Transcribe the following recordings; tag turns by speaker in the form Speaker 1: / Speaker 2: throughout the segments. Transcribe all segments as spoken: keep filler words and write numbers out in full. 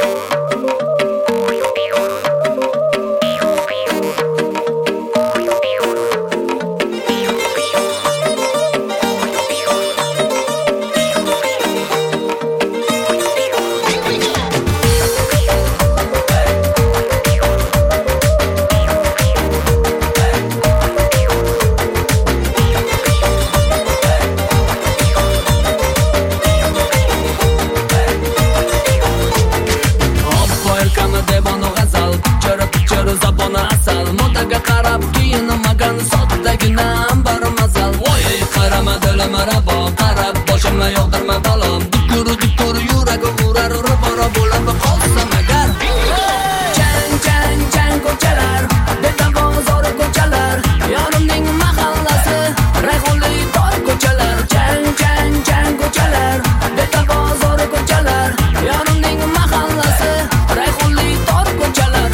Speaker 1: qarab kiyinmagan soddaginam bir mazal. Voy qarama dilim rabo, qarab boshimga yog'dirma balom. Dukur dukur yuragi urar bora bo'lib qolsam agar. Chang chang chang ko'chalar, beta bozor ko'chalar, yonimning mahallasi, rayhonli tor ko'chalar. Chang chang chang ko'chalar, beta bozor ko'chalar, yonimning mahallasi, rayhonli tor ko'chalar.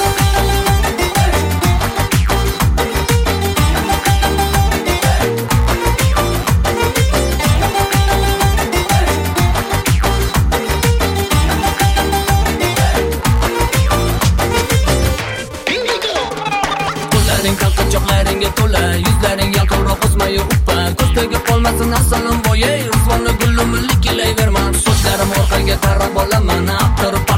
Speaker 1: Qalqinchoqlaringga to'la, yuzlaring yaltiroq o'smayu uppa. Ko'zga qolmasin asalim boyay, rizvonli gullumlik kelayverman. Sochlarim orqaga tarab olaman, aptirib